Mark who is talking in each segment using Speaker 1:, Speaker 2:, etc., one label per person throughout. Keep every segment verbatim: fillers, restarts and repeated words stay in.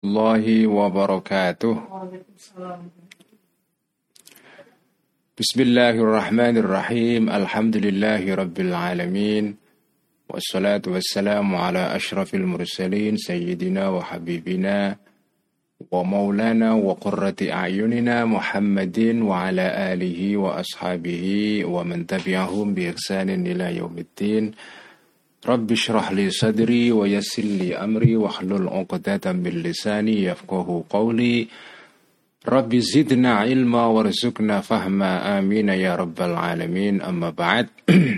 Speaker 1: Warahmatullahi wabarakatuh. Bismillahirrahmanirrahim. Alhamdulillahi rabbil alamin. Wassalatu wassalamu ala ashrafil mursalin sayyidina wa habibina wa maulana wa qurrati a'yunina Muhammadin wa ala alihi wa ashabihi wa man tabi'ahum bi ihsanin ila yaumiddin. Rabbi shrah li sadri wa yassir li amri wa hlul 'uqdatam min lisani yafqahu qawli. Rabbi zidna ilma warzuqna fahma, amin ya rabbal alamin. Amma ba'd.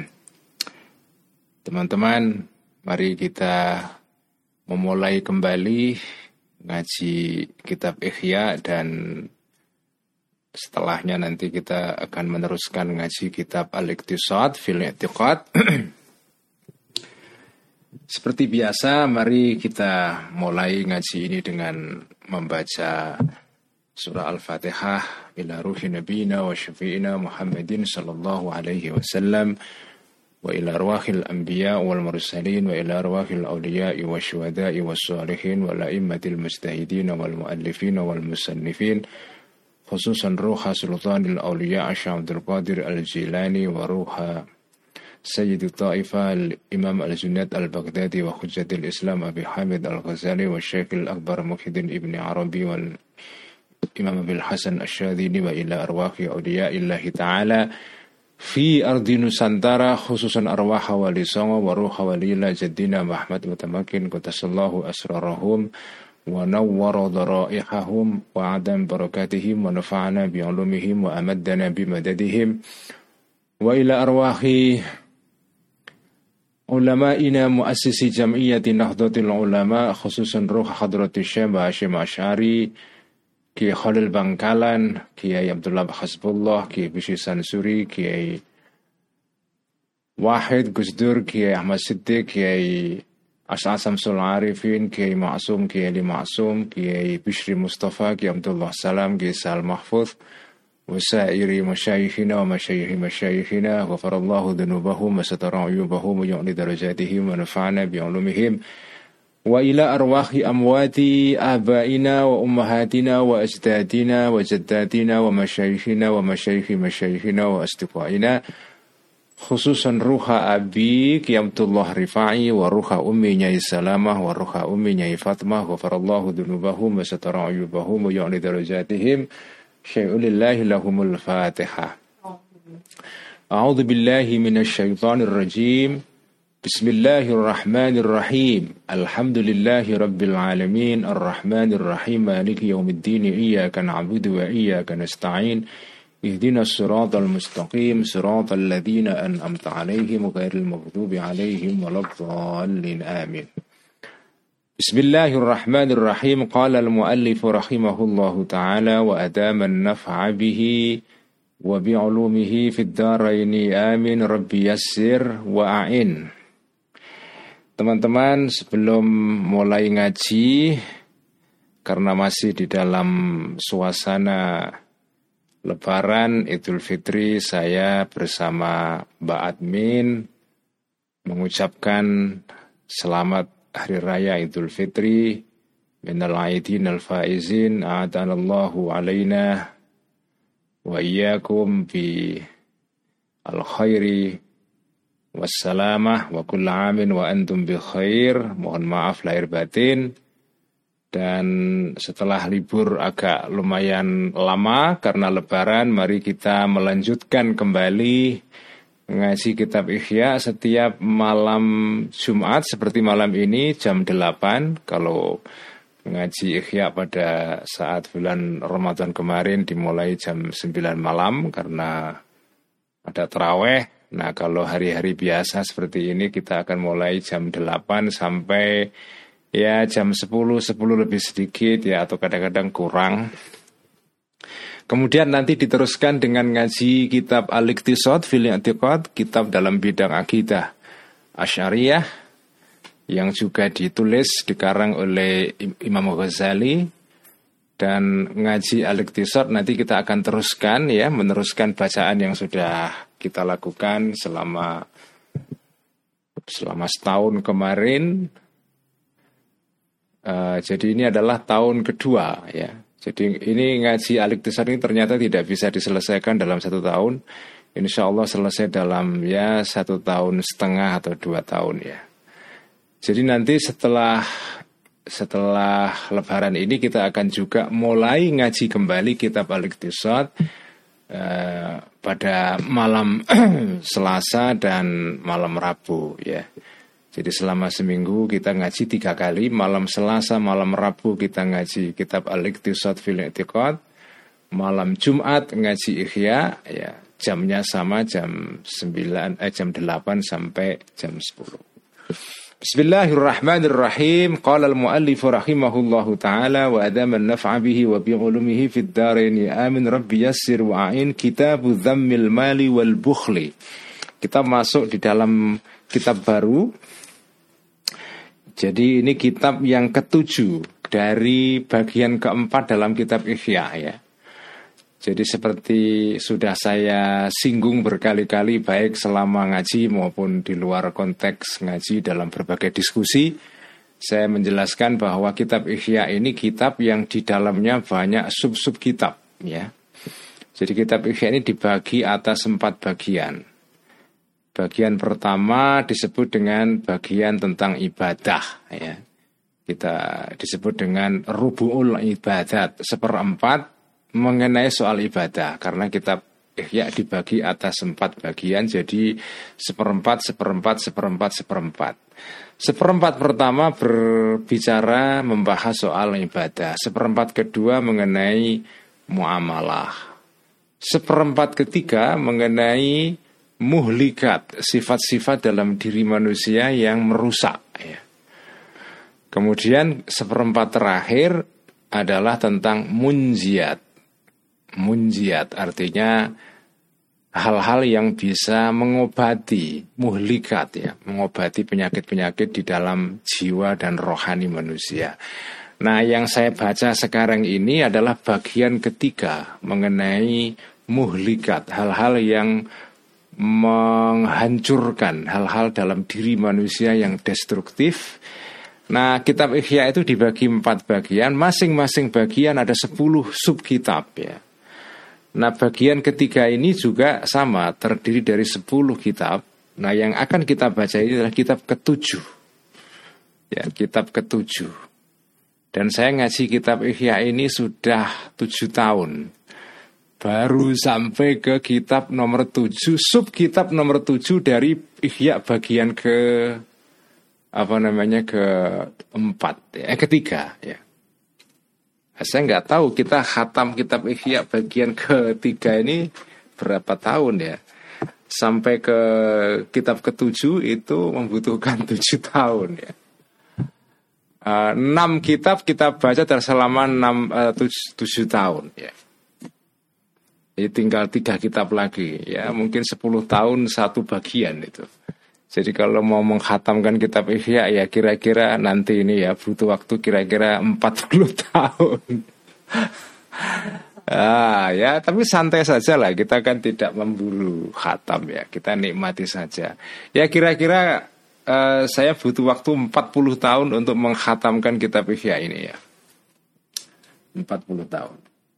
Speaker 1: Teman-teman, mari kita memulai kembali ngaji kitab Ihya, dan setelahnya nanti kita akan meneruskan ngaji kitab Al-Iqtisad fil I'tiqad. Seperti biasa, mari kita mulai ngaji ini dengan membaca surah Al-Fatihah ila ruhi nabiyina wa syafi'ina Muhammadin sallallahu alaihi wasallam wa ila arwahil anbiya wal mursalin wa ila arwahil awliya'i wa syuhada'i was salihin wa la'immatil mujtahidin wal muallifin wal musannifin, khususan ruha sultanil awliya' Syekh Abdul Qadir Al-Jilani wa ruha Sayyid Ta'ifa Imam Al-Junaid Al-Baghdadi wa Hujjatil Islam Abi Hamid Al-Ghazali wa Syekh Al-Akbar Muhyiddin Ibn Arabi wal Imam Abil Hasan Asyadini wa ila arwahi awliya'illahi ta'ala fi ardi Nusantara, khususan arwah wali songo wa ruha walila jaddina Muhammad Mutamakin qutasallahu asrarahum wa nawwara dharaihahum wa adam barakatihim wa nafa'ana bi'ulumihim wa amaddana bimadadihim wa ila arwahi ulama'ina muassisi jam'iyyati Nahdlatul Ulama, khususan ruh hadratus Syekh Hasyim Asy'ari, Kiai Khalil Bangkalan, Kiai Abdullah Hasbullah, Kiai Bishri Sansuri, Kiai Wahid Gusdur, Kiai Ahmad Siddiq, Kiai As'ad Samsul Arifin, Kiai Ma'sum, Kiai Ali Ma'sum, Kiai Bishri Mustafa, Kiai Abdullah Salam, Kiai Sal Mahfuz, وسائر مشايخنا ومشايخ مشايخنا غفر الله ذنوبهم وستر عيوبهم ويعلي درجاتهم ونفعنا بعلومهم وإلى أرواح أموات آبائنا وأمهاتنا وأجدادنا وجداتنا ومشايخنا ومشايخ مشايخنا وأصدقائنا، خصوصا روح أبي Kiai Abdullah Rifai wa ruha ummi Nyai Salamah wa ruha ummi Nyai Fatimah غفر الله ذنوبهم وستر عيوبهم ويعلي درجاتهم. Syai'ulillahi lahumul fatihah. A'udzu billahi minasy syaithanir rajim. Bismillahirrahmanirrahim. Alhamdulillahi rabbil alamin, arrahmanir rahim, maliki yaumiddin, iyyaka na'budu wa iyyaka nasta'in. Ihdinas siratal mustaqim, siratal ladzina an'amta 'alaihim ghairil maghdubi 'alaihim waladdallin. Amin. Bismillahirrahmanirrahim. Qala al-muallif rahimahullahu ta'ala wa adama an-naf'a bihi wa bi'ulumihi fid dharaini amin. Rabbi yassir wa a'in. Teman-teman, sebelum mulai ngaji, karena masih di dalam suasana Lebaran Idul Fitri, saya bersama Mbak Admin mengucapkan selamat Hari Raya Idul Fitri, minal aidin al-faizin, a'adanallahu alaina wa iyyakum bi al-khairi wassalamah wa kulla amin wa antum bi khair. Mohon maaf lahir batin. Dan setelah libur agak lumayan lama karena Lebaran, mari kita melanjutkan kembali ngaji kitab Ihya setiap malam Jumat seperti malam ini jam delapan. Kalau ngaji Ihya pada saat bulan Ramadan kemarin dimulai jam sembilan malam karena ada taraweh. Nah, kalau hari-hari biasa seperti ini kita akan mulai jam delapan sampai ya jam sepuluh, sepuluh lebih sedikit ya, atau kadang-kadang kurang. Kemudian nanti diteruskan dengan ngaji kitab Al-Iqtisad fil I'tiqad, kitab dalam bidang akidah Asy'ariyah yang juga ditulis dikarang oleh Imam Ghazali. Dan ngaji Al-Iqtisad nanti kita akan teruskan ya, meneruskan bacaan yang sudah kita lakukan selama selama setahun kemarin. Uh, jadi ini adalah tahun kedua ya. Jadi ini ngaji Al-Iqtisad ini ternyata tidak bisa diselesaikan dalam satu tahun. Insya Allah selesai dalam ya satu tahun setengah atau dua tahun ya. Jadi nanti setelah setelah Lebaran ini kita akan juga mulai ngaji kembali kitab Al-Iqtisad eh, pada malam Selasa dan malam Rabu ya. Jadi selama seminggu kita ngaji tiga kali, malam Selasa, malam Rabu kita ngaji kitab Al-Iqtisad fil I'tiqad, malam Jumat ngaji Ihya ya, jamnya sama jam sembilan eh jam delapan sampai jam sepuluh. Bismillahirrahmanirrahim. Qala al-muallif rahimahullahu taala wa adama an-naf'a bihi wa bi 'ulumihi fid dharain. Amin rabbi yassir wa a'in. Kitabu Dhammil Mali wal Bukhli. Kita masuk di dalam kitab baru. Jadi ini kitab yang ketujuh dari bagian keempat dalam kitab Ihya ya. Jadi seperti sudah saya singgung berkali-kali baik selama ngaji maupun di luar konteks ngaji dalam berbagai diskusi, saya menjelaskan bahwa kitab Ihya ini kitab yang di dalamnya banyak sub-sub kitab ya. Jadi kitab Ihya ini dibagi atas empat bagian. Bagian pertama disebut dengan bagian tentang ibadah ya. Kita disebut dengan rubu'ul ibadat, seperempat mengenai soal ibadah, karena kitab Ihya dibagi atas empat bagian, jadi seperempat, seperempat, seperempat, seperempat. Seperempat pertama berbicara membahas soal ibadah, seperempat kedua mengenai muamalah, seperempat ketiga mengenai muhlikat, sifat-sifat dalam diri manusia yang merusak ya. Kemudian seperempat terakhir adalah tentang munjiat. Munjiat artinya hal-hal yang bisa mengobati, muhlikat ya, mengobati penyakit-penyakit di dalam jiwa dan rohani manusia. Nah, yang saya baca sekarang ini adalah bagian ketiga mengenai muhlikat, hal-hal yang menghancurkan, hal-hal dalam diri manusia yang destruktif. Nah, kitab Ihya itu dibagi empat bagian, masing-masing bagian ada sepuluh subkitab ya. Nah, bagian ketiga ini juga sama, terdiri dari sepuluh kitab. Nah, yang akan kita baca ini adalah kitab ketujuh. Ya, kitab ketujuh. Dan saya ngaji kitab Ihya ini sudah tujuh tahun. Baru sampai ke kitab nomor tujuh, sub kitab nomor tujuh dari Ihya bagian ke apa namanya ke empat, eh ketiga ya. Saya nggak tahu kita khatam kitab Ihya bagian ketiga ini berapa tahun ya. Sampai ke kitab ketujuh itu membutuhkan tujuh tahun ya. Uh, enam kitab kita baca selama enam uh, tujuh, tujuh tahun ya. Jadi tinggal tiga kitab lagi ya, mungkin sepuluh tahun satu bagian itu. Jadi kalau mau mengkhatamkan kitab Ihya ya kira-kira nanti ini ya butuh waktu kira-kira empat puluh tahun. Ah ya, tapi santai saja lah, kita kan tidak memburu khatam ya, kita nikmati saja. Ya kira-kira uh, saya butuh waktu empat puluh tahun untuk mengkhatamkan kitab Ihya ini ya. empat puluh tahun.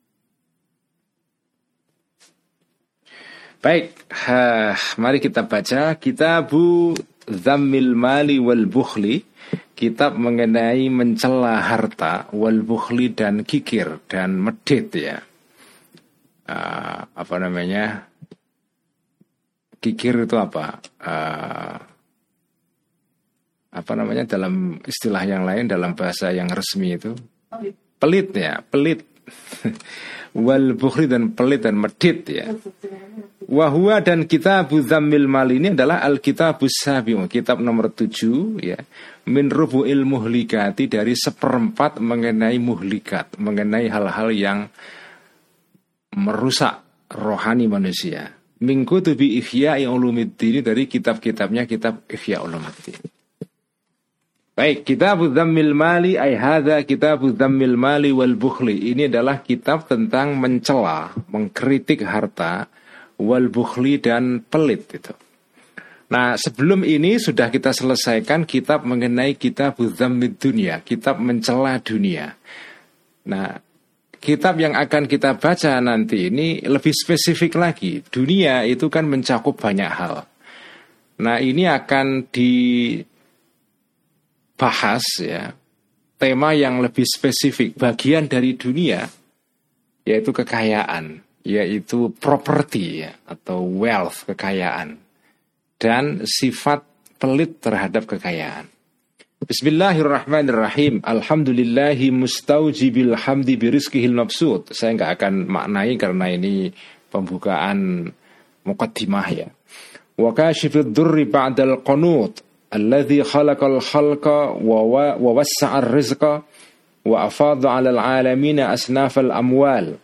Speaker 1: Baik, ha, mari kita baca Kitabu Dhammil Mali wal Bukhli, kitab mengenai mencela harta, wal bukhli dan kikir dan medit ya. Uh, apa namanya? Kikir itu apa? Uh, apa namanya dalam istilah yang lain, dalam bahasa yang resmi itu? Pelit ya, pelit. Wal bukhli dan pelit dan medit ya. Wahwa dan Kitabu Dhammil Mali ini adalah Al-Kitabus Sabi'u, kitab nomor tujuh ya. Min rubu'il muhlikati, dari seperempat mengenai muhlikat, mengenai hal-hal yang merusak rohani manusia. Min kutubi Ihya Ulumuddin, dari kitab-kitabnya kitab Ihya Ulumuddin. Baik, Kitabu Dhammil Mali ay hadza Kitabu Dhammil Mali wal Bukhli. Ini adalah kitab tentang mencela, mengkritik harta, wal bukhli dan pelit itu. Nah, sebelum ini sudah kita selesaikan kitab mengenai kitab Dzammid Dunya, kitab mencela dunia. Nah, kitab yang akan kita baca nanti ini lebih spesifik lagi. Dunia itu kan mencakup banyak hal. Nah, ini akan dibahas ya, tema yang lebih spesifik, bagian dari dunia, yaitu kekayaan, yaitu properti ya, atau wealth, kekayaan. Dan sifat pelit terhadap kekayaan. Bismillahirrahmanirrahim. Alhamdulillahi mustaujibil hamdi birizkihil mabsud. Saya nggak akan maknai karena ini pembukaan muqaddimah ya. Wa kashifid durri ba'dal qanut alladhi khalaqal khalqa wa wassa'ar rizqa wa afadha 'alal 'alamina asnafal amwal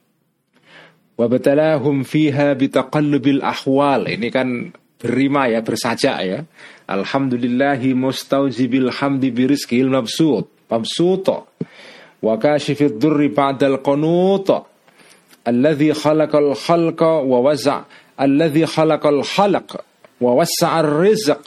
Speaker 1: wa batalahum fiha bitaqallubil ahwal. Ini kan berima ya, bersajak ya. Alhamdulillahi mustaujibil hamdi birizkihil mabsut mabsuta wa kashifid durri ba'dal qanut alladhi khalaqal khalqa wa waza' alladhi khalaqal khalq wa wassa'ar rizq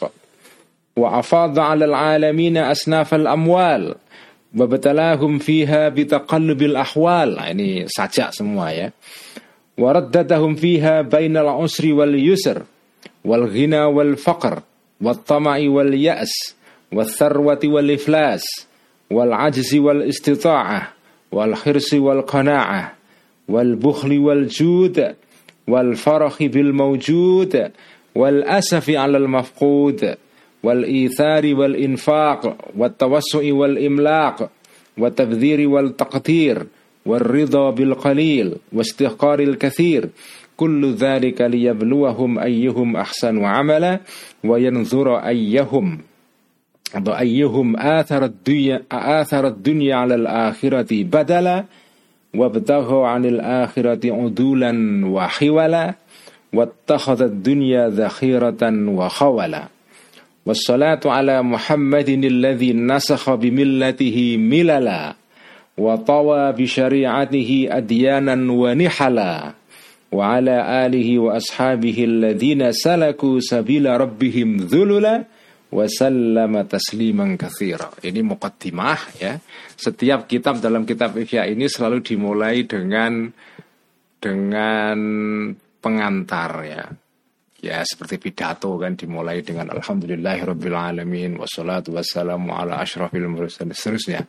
Speaker 1: wa afadha 'alal 'alamina asnafal amwal wa batalahum fiha bitaqallubil ahwal. Nah, ini sajak semua ya. Wa raddadahum fiha bainal usri wal yusr wal ghina wal faqr wal tama'i wal ya's wal tharwati wal iflas wal ajzi wal istita'ah wal khirsi wal qana'ah wal bukhli wal jud wal farahi bil mawjud wal asafi 'alal mafqud wal ithari wal infaq wat tawassu'i wal imlaq wat tabdhiri wal taqdir wal ridha bil qalil wastihqaril kathir. Kullu dzalika liyabluwahum ayyuhum ahsanu amala wa yanzura ayyuhum atau ayyuhum athara ad-dunya athara ad-dunya 'ala al-akhirati badala wabtaghu 'anil akhirati 'udulan wa hiwala wattakhadha ad-dunya dhakhiratan wa khawala. Wassalatu 'ala Muhammadin alladhi nasakha bimillatihi milala wa tawa bi syari'atihi adyanan wa nihala wa ala alihi wa ashabihi alladhina salaku sabila rabbihim dhulula wa sallama tasliman katsira. Ini muqaddimah ya. Setiap kitab dalam kitab Ihya ini selalu dimulai dengan dengan pengantar ya. Ya seperti pidato kan, dimulai dengan alhamdulillahirabbil alamin wassalatu wassalamu ala asyrafil mursalin seterusnya.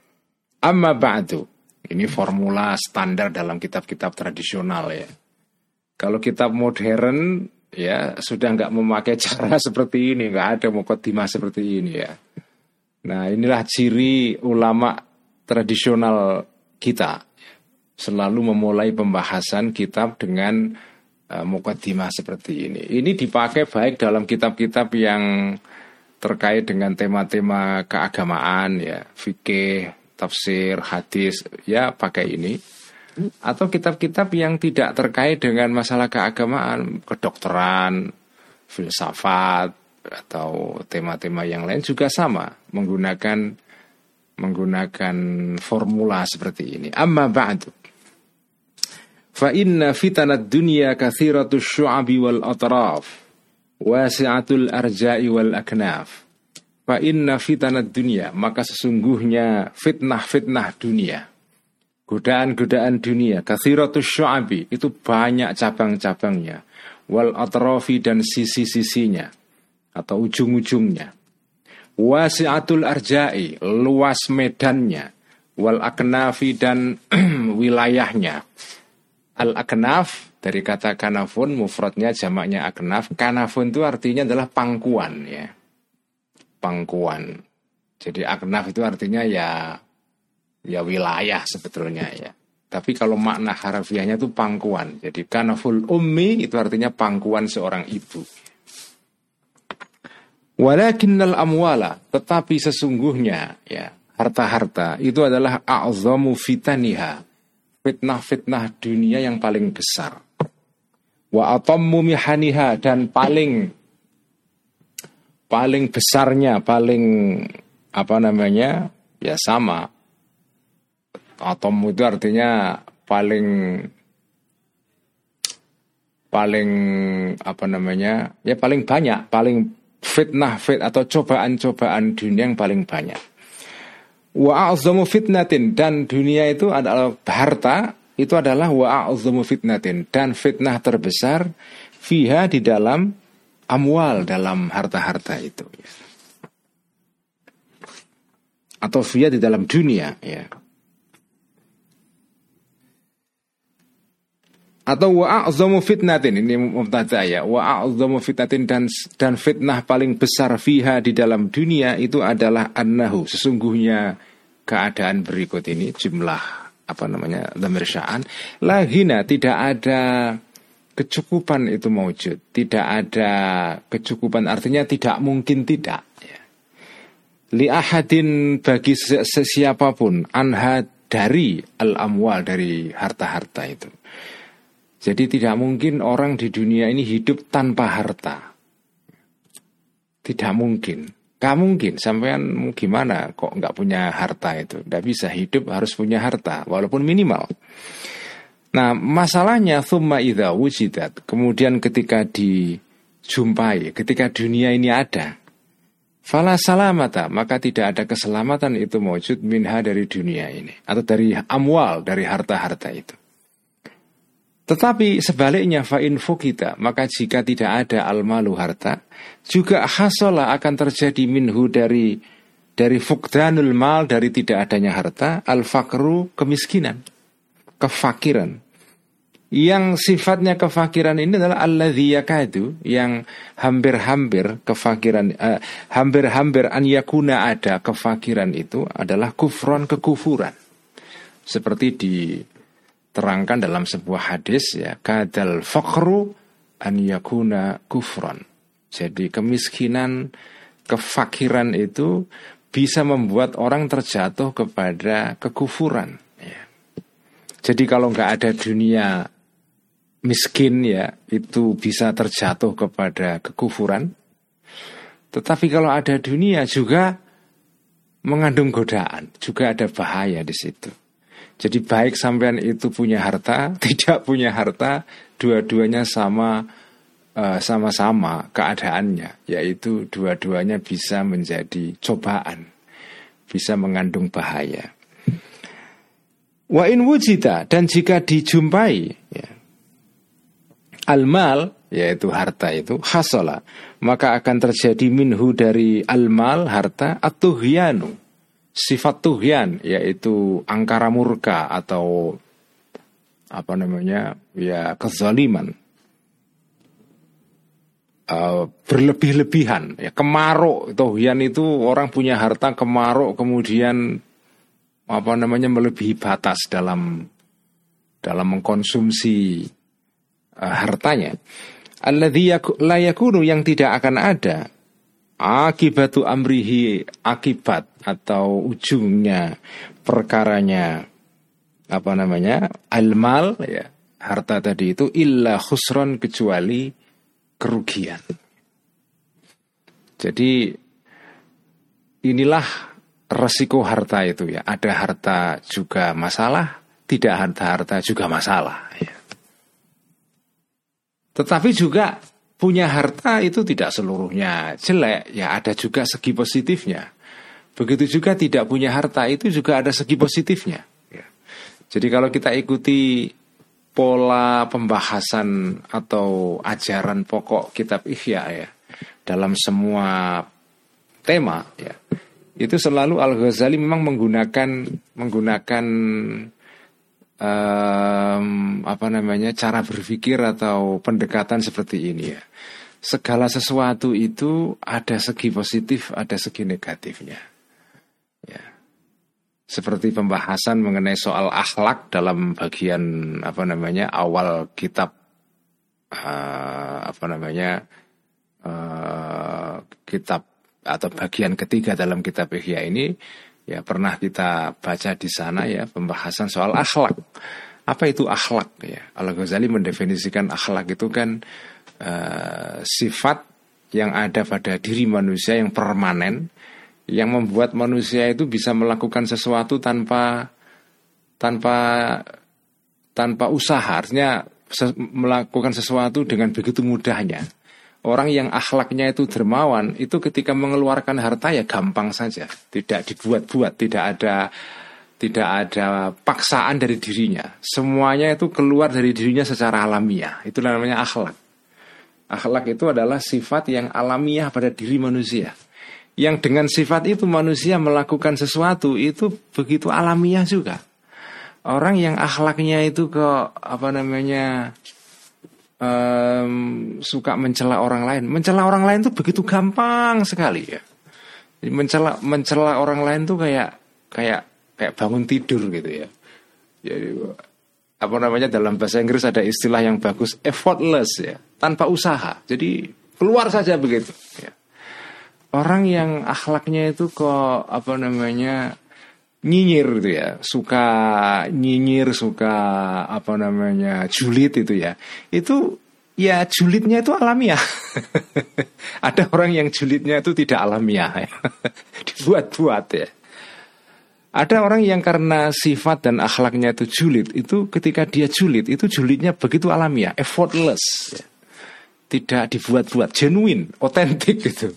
Speaker 1: Amma ba'du. Ini formula standar dalam kitab-kitab tradisional ya. Kalau kitab modern ya sudah nggak memakai cara seperti ini, nggak ada muqaddimah seperti ini ya. Nah, inilah ciri ulama tradisional kita, selalu memulai pembahasan kitab dengan uh, muqaddimah seperti ini. Ini dipakai baik dalam kitab-kitab yang terkait dengan tema-tema keagamaan ya, fikih, tafsir, hadis, ya pakai ini. Atau kitab-kitab yang tidak terkait dengan masalah keagamaan, kedokteran, filsafat, atau tema-tema yang lain juga sama, menggunakan menggunakan formula seperti ini. Amma ba'du. Fa inna fitanad dunya katsiratus syu'abi wal atraf, wasi'atul arja'i wal aknaf. Fa inna fitanad dunya, maka sesungguhnya fitnah-fitnah dunia, godaan-godaan dunia, katsiratus syu'abi, itu banyak cabang-cabangnya, wal atrafi, dan sisi-sisinya atau ujung-ujungnya, wasi'atul arja'i, luas medannya, wal aknafi, dan wilayahnya. Al aknaf dari kata kanafun, mufradnya jamaknya aknaf. Kanafun itu artinya adalah pangkuan ya, pangkuan. Jadi aknaf itu artinya ya ya wilayah sebetulnya ya. Tapi kalau makna harafiahnya itu pangkuan. Jadi kanaful ummi itu artinya pangkuan seorang ibu. Walakinnal amwala, tetapi sesungguhnya ya harta-harta itu adalah a'zamu fitaniha, fitnah-fitnah dunia yang paling besar. Wa atammu mihaniha, dan paling paling besarnya, paling apa namanya? Ya sama. Atom itu artinya paling paling apa namanya ya paling banyak, paling fitnah fit atau cobaan-cobaan dunia yang paling banyak. Wa a'zamu fitnatin, dan dunia itu adalah harta, itu adalah wa a'zamu fitnatin, dan fitnah terbesar fiha di dalam amwal, dalam harta-harta itu ya. Atau fiha di dalam dunia ya. Atau wa a'zamu fitnatin, ini mubtada ya, wa a'zamu fitnatin, dan dan fitnah paling besar fiha di dalam dunia itu adalah annahu, sesungguhnya keadaan berikut ini, jumlah apa namanya dhamir sya'an, lahina, tidak ada kecukupan itu maujud, tidak ada kecukupan, artinya tidak mungkin tidak ya. Li ahadin, bagi siapapun, anha, dari al-amwal, dari harta-harta itu. Jadi tidak mungkin orang di dunia ini hidup tanpa harta. Tidak mungkin. Gak mungkin. Sampean gimana kok nggak punya harta itu? Tidak bisa hidup, harus punya harta, walaupun minimal. Nah, masalahnya thumma idza wujidat, kemudian ketika dijumpai, ketika dunia ini ada, fala salamata, maka tidak ada keselamatan itu mawjud minha, dari dunia ini, atau dari amwal, dari harta-harta itu. Tetapi sebaliknya fa'in fukita, maka jika tidak ada al-malu, harta, juga hasola, akan terjadi minhu, dari dari fukdanul mal, dari tidak adanya harta, al-fakru, kemiskinan, kefakiran. Yang sifatnya kefakiran ini adalah alladzi yakadu, yang hampir-hampir kefakiran, eh, hampir-hampir an yakuna, ada kefakiran itu adalah kufron, kekufuran. Seperti di terangkan dalam sebuah hadis ya, kadal fakru an yakuna kufron. Jadi kemiskinan, kefakiran itu bisa membuat orang terjatuh kepada kekufuran ya. Jadi kalau nggak ada dunia miskin ya, itu bisa terjatuh kepada kekufuran. Tetapi kalau ada dunia juga mengandung godaan, juga ada bahaya di situ. Jadi baik sampean itu punya harta, tidak punya harta, dua-duanya sama, uh, sama-sama keadaannya, yaitu dua-duanya bisa menjadi cobaan, bisa mengandung bahaya. Wa in wujida, dan jika dijumpai ya, al-mal, yaitu harta itu, hasola, maka akan terjadi minhu, dari al-mal, harta, at-tuhyanu, sifat tuhyan, yaitu angkara murka atau apa namanya ya, kezaliman, uh, berlebih-lebihan ya, kemaruk. Tuhyan itu orang punya harta kemaruk, kemudian apa namanya melebihi batas dalam dalam mengkonsumsi uh, hartanya. Alladzi la yakunu, yang tidak akan ada, akibatu amrihi, akibat atau ujungnya perkaranya apa namanya al-mal ya, harta tadi itu, illa khusron, kecuali kerugian. Jadi inilah resiko harta itu ya, ada harta juga masalah, tidak ada harta juga masalah ya. Tetapi juga punya harta itu tidak seluruhnya jelek ya, ada juga segi positifnya. Begitu juga tidak punya harta itu juga ada segi positifnya ya. Jadi kalau kita ikuti pola pembahasan atau ajaran pokok kitab Ihya ya, dalam semua tema ya, itu selalu Al-Ghazali memang menggunakan menggunakan um, apa namanya cara berpikir atau pendekatan seperti ini ya. Segala sesuatu itu ada segi positif, ada segi negatifnya. Ya. Seperti pembahasan mengenai soal akhlak dalam bagian apa namanya awal kitab uh, apa namanya uh, kitab atau bagian ketiga dalam kitab Ihya ini ya, pernah kita baca di sana ya, pembahasan soal akhlak. Apa itu akhlak ya? Al-Ghazali mendefinisikan akhlak itu kan uh, sifat yang ada pada diri manusia yang permanen, yang membuat manusia itu bisa melakukan sesuatu tanpa tanpa tanpa usaha. Artinya melakukan sesuatu dengan begitu mudahnya. Orang yang akhlaknya itu dermawan, itu ketika mengeluarkan harta ya gampang saja, tidak dibuat-buat, tidak ada tidak ada paksaan dari dirinya. Semuanya itu keluar dari dirinya secara alamiah. Itu namanya akhlak. Akhlak itu adalah sifat yang alamiah pada diri manusia. Yang dengan sifat itu manusia melakukan sesuatu itu begitu alamiah juga. Orang yang akhlaknya itu ke apa namanya Um, suka mencela orang lain. Mencela orang lain tuh begitu gampang sekali ya. Jadi mencela mencela orang lain tuh kayak kayak kayak bangun tidur gitu ya. Jadi apa namanya dalam bahasa Inggris ada istilah yang bagus, effortless ya, tanpa usaha. Jadi keluar saja begitu ya. Orang yang akhlaknya itu kok apa namanya nyinyir gitu ya, suka nyinyir, suka apa namanya julid itu ya, itu ya julidnya itu alamiah. Ada orang yang julidnya itu tidak alamiah ya. Dibuat-buat ya. Ada orang yang karena sifat dan akhlaknya itu julid, itu ketika dia julid itu julidnya begitu alamiah, effortless ya. Tidak dibuat-buat, genuine, otentik gitu.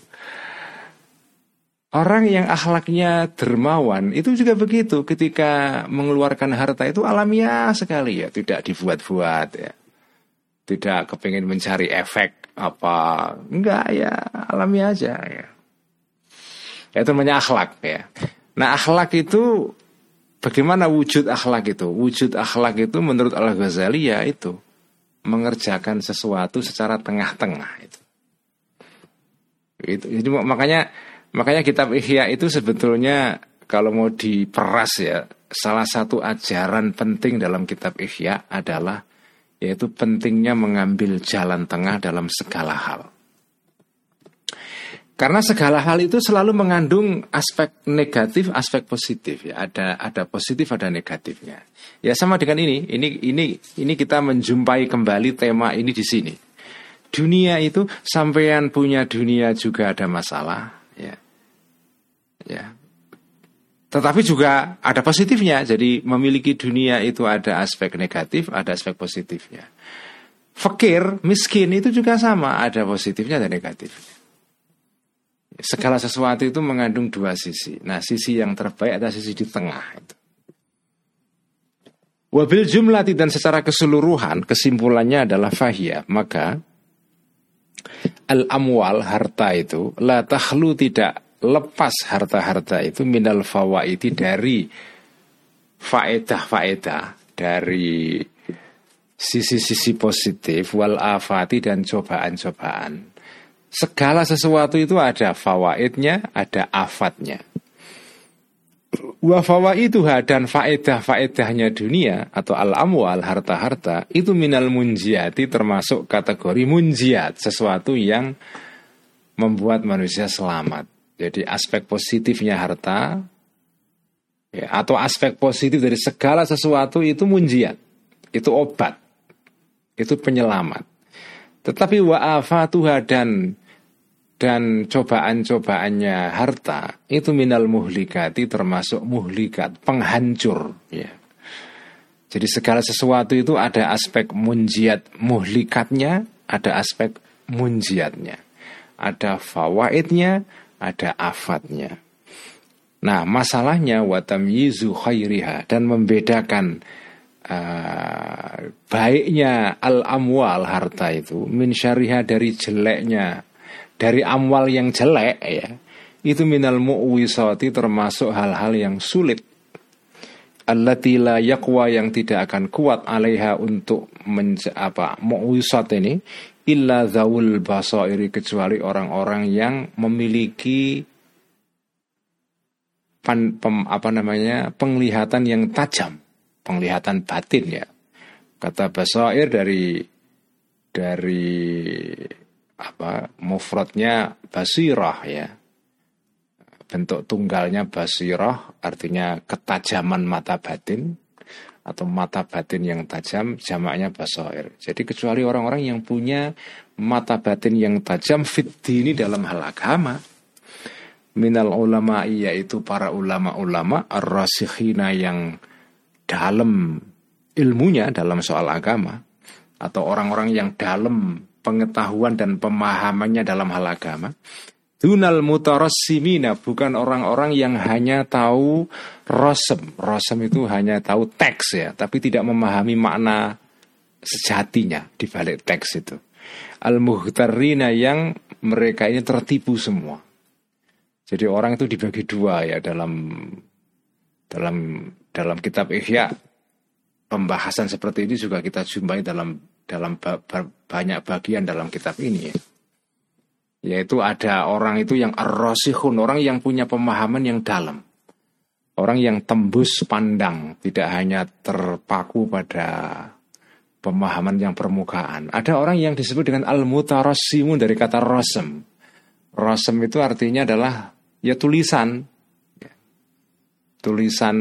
Speaker 1: Orang yang akhlaknya dermawan itu juga begitu, ketika mengeluarkan harta itu alamiah sekali ya, tidak dibuat-buat ya, tidak kepingin mencari efek apa, enggak ya, alamiah aja ya. Itu namanya akhlak ya. Nah akhlak itu bagaimana wujud akhlak itu? Wujud akhlak itu menurut Al-Ghazali ya itu mengerjakan sesuatu secara tengah-tengah itu. Itu jadi makanya Makanya kitab Ihya itu sebetulnya kalau mau diperas ya, salah satu ajaran penting dalam kitab Ihya adalah yaitu pentingnya mengambil jalan tengah dalam segala hal. Karena segala hal itu selalu mengandung aspek negatif, aspek positif ya. Ada ada positif, ada negatifnya. Ya sama dengan ini, ini ini ini kita menjumpai kembali tema ini di sini. Dunia itu sampean punya dunia juga ada masalah. Ya, ya. Tetapi juga ada positifnya. Jadi memiliki dunia itu ada aspek negatif, ada aspek positifnya. Fakir, miskin itu juga sama, ada positifnya dan negatifnya. Segala sesuatu itu mengandung dua sisi. Nah, sisi yang terbaik ada sisi di tengah itu. Wabil jumlati, dan secara keseluruhan kesimpulannya adalah fahiyah, maka al-amwal, harta itu, la takhlu, tidak lepas harta-harta itu minal fawaidi, dari faedah-faedah, dari sisi-sisi positif, wal afati, dan cobaan-cobaan. Segala sesuatu itu ada fawaidnya, ada afatnya. Wa fawaiduha, dan faedah-faedahnya dunia atau al-amwal, harta-harta itu minal munjiati, termasuk kategori munjiat, sesuatu yang membuat manusia selamat. Jadi aspek positifnya harta ya, atau aspek positif dari segala sesuatu itu munjiat, itu obat, itu penyelamat. Tetapi wa afatuha, dan dan cobaan-cobaannya harta itu minal muhlikati, termasuk muhlikat, penghancur ya. Jadi segala sesuatu itu ada aspek munjiat muhlikatnya, ada aspek munjiatnya, ada fawaidnya, ada afatnya. Nah, masalahnya wa tamyizu khairiha, dan membedakan uh, baiknya al-amwal, harta itu, min syariha, dari jeleknya, dari amwal yang jelek ya, itu minal mu'wisati, termasuk hal-hal yang sulit, allati la yaqwa, yang tidak akan kuat, alaiha, untuk menja- apa mu'wisat ini, illa zawul basairi, kecuali orang-orang yang memiliki pan, pem, apa namanya penglihatan yang tajam, penglihatan batin ya. Kata basair dari dari apa mufradnya basirah ya, bentuk tunggalnya basirah, artinya ketajaman mata batin atau mata batin yang tajam, jamaknya basair. Jadi kecuali orang-orang yang punya mata batin yang tajam fiddini, dalam hal agama, minal ulama, yaitu para ulama-ulama ar-rasikhina, yang dalam ilmunya dalam soal agama, atau orang-orang yang dalam pengetahuan dan pemahamannya dalam hal agama. Dunal mutarassimina, bukan orang-orang yang hanya tahu rosem. Rosem itu hanya tahu teks ya, tapi tidak memahami makna sejatinya di balik teks itu. Al-muhtarrina, yang mereka ini tertipu semua. Jadi orang itu dibagi dua ya dalam dalam dalam kitab Ihya. Pembahasan seperti ini juga kita jumpai dalam dalam ba- ba- banyak bagian dalam kitab ini ya. Yaitu ada orang itu yang ar-rasikhun, orang yang punya pemahaman yang dalam. Orang yang tembus pandang, tidak hanya terpaku pada pemahaman yang permukaan. Ada orang yang disebut dengan al-mutarassimun dari kata rosem. Rosem itu artinya adalah ya tulisan. Tulisan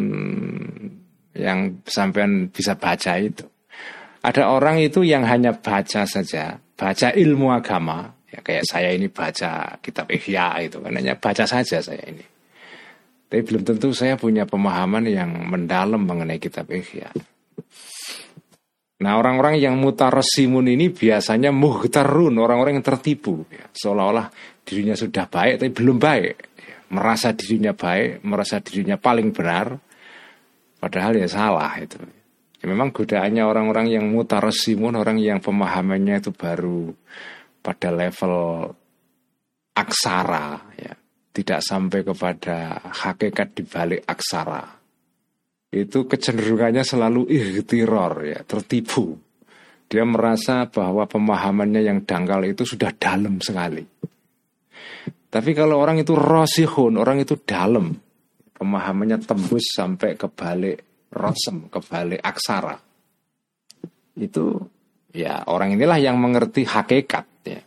Speaker 1: yang sampean bisa baca itu. Ada orang itu yang hanya baca saja, baca ilmu agama. Ya, kayak saya ini baca kitab Ihya itu, kan hanya baca saja saya ini. Tapi belum tentu saya punya pemahaman yang mendalam mengenai kitab Ihya. Nah, orang-orang yang mutarassimun ini biasanya muhtarun, orang-orang yang tertipu, ya, seolah-olah dirinya sudah baik tapi belum baik, ya, merasa dirinya baik, merasa dirinya paling benar, padahal ya salah itu. Ya, memang godaannya orang-orang yang mutarassimun, orang yang pemahamannya itu baru pada level aksara, ya, tidak sampai kepada hakikat di balik aksara. Itu kecenderungannya selalu ightiror, ya, tertipu. Dia merasa bahwa pemahamannya yang dangkal itu sudah dalam sekali. Tapi kalau orang itu rasikhun, orang itu dalam, pemahamannya tembus sampai ke balik rosem, ke balik aksara. Itu ya orang inilah yang mengerti hakikat, ya.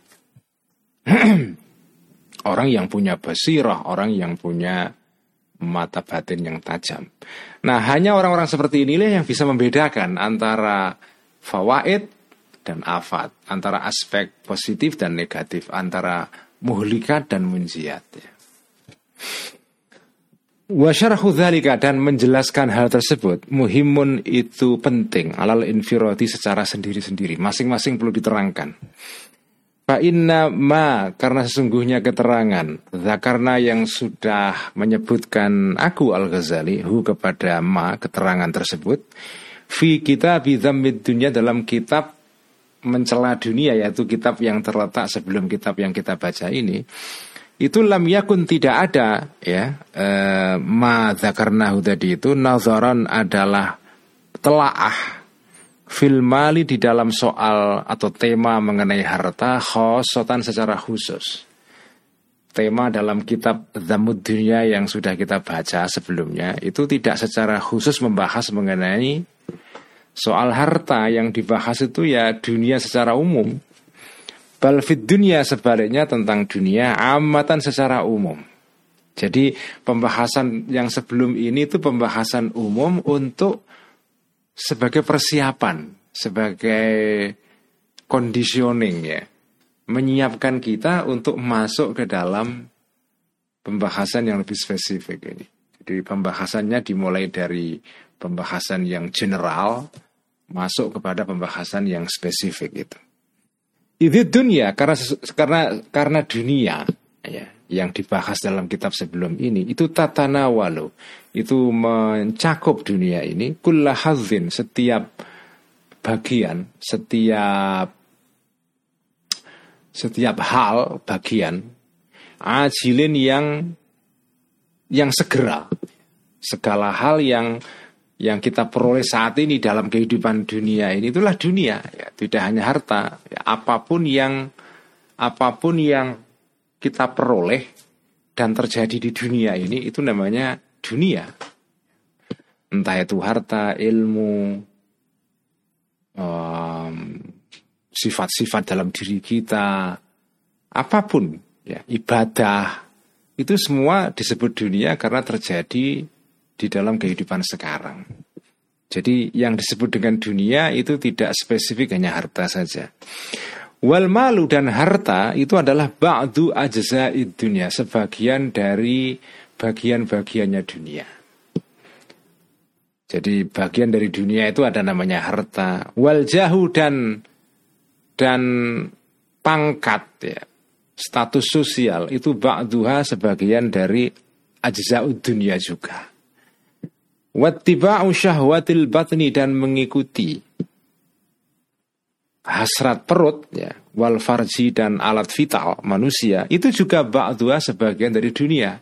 Speaker 1: Orang yang punya basirah, orang yang punya mata batin yang tajam. Nah, hanya orang-orang seperti inilah yang bisa membedakan antara fawaid dan afat, antara aspek positif dan negatif, antara muhlikat dan munjiat, ya. Wa syarhu dzalika, dan menjelaskan hal tersebut, muhimun, itu penting, alal infiradi, secara sendiri-sendiri, masing-masing perlu diterangkan. Fa inna ma, karena sesungguhnya keterangan zakarna yang sudah menyebutkan aku Al-Ghazali hu kepada ma, keterangan tersebut, fi kitab dzammid dunya, dalam kitab mencela dunia, yaitu kitab yang terletak sebelum kitab yang kita baca ini, itu lam yakun, tidak ada, ya, eh, ma zakarnahu tadi itu nazaran adalah telaah fil mali, di dalam soal atau tema mengenai harta, khosotan, secara khusus. Tema dalam kitab Dzammud Dunya yang sudah kita baca sebelumnya itu tidak secara khusus membahas mengenai soal harta. Yang dibahas itu ya dunia secara umum. Bal fid dunya, sebaliknya tentang dunia amatan, secara umum. Jadi pembahasan yang sebelum ini itu pembahasan umum untuk sebagai persiapan, sebagai conditioning, ya, menyiapkan kita untuk masuk ke dalam pembahasan yang lebih spesifik ini. Jadi pembahasannya dimulai dari pembahasan yang general masuk kepada pembahasan yang spesifik itu. Itu dunia, karena karena karena dunia, ya, yang dibahas dalam kitab sebelum ini itu tatanawalu, itu mencakup dunia ini, kulla hadzin, setiap bagian, setiap setiap hal bagian, ajilin, yang yang segera, segala hal yang yang kita peroleh saat ini dalam kehidupan dunia ini, itulah dunia, ya, tidak hanya harta, ya, apapun yang apapun yang kita peroleh dan terjadi di dunia ini, itu namanya dunia. Entah itu harta, ilmu, um, sifat-sifat dalam diri kita, apapun, ya, ibadah, itu semua disebut dunia karena terjadi di dalam kehidupan sekarang. Jadi yang disebut dengan dunia itu tidak spesifik hanya harta saja. Wal malu, dan harta itu adalah ba'du ajza'id dunya, sebagian dari bagian-bagiannya dunia. Jadi bagian dari dunia itu ada namanya harta. Wal jahu dan dan pangkat ya, status sosial itu ba'duha sebagian dari ajza'ud dunia juga. Wattiba'u syahwatil batni dan mengikuti hasrat perut ya, wal farji dan alat vital manusia itu juga ba'duha sebagian dari dunia.